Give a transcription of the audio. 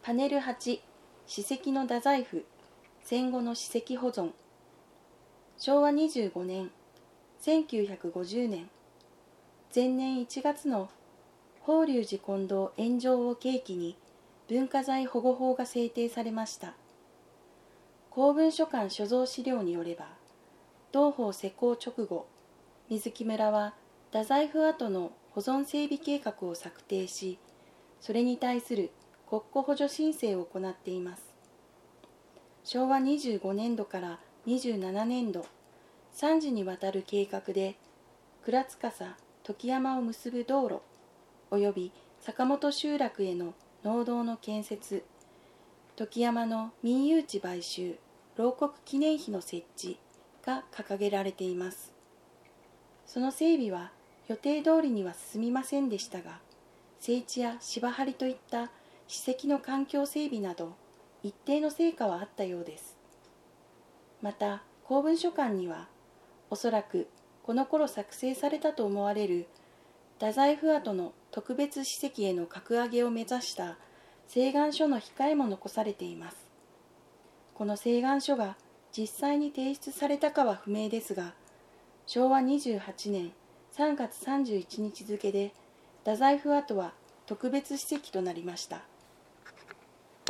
パネル8、史跡の太宰府、戦後の史跡保存。昭和25年、1950年、前年1月の法隆寺金堂炎上を契機に文化財保護法が制定されました。公文書館所蔵資料によれば、同法施行直後、水木村は太宰府跡の保存整備計画を策定し、それに対する国庫補助申請を行っています。昭和25年度から27年度、3次にわたる計画で、倉司、時山を結ぶ道路、及び坂本集落への農道の建設、時山の民有地買収、牢獄記念碑の設置が掲げられています。その整備は予定通りには進みませんでしたが、整地や芝張りといった史跡の環境整備など、一定の成果はあったようです。また、公文書館には、おそらくこの頃作成されたと思われる太宰府跡の特別史跡への格上げを目指した請願書の控えも残されています。この請願書が実際に提出されたかは不明ですが、昭和28年3月31日付で太宰府跡は特別史跡となりました。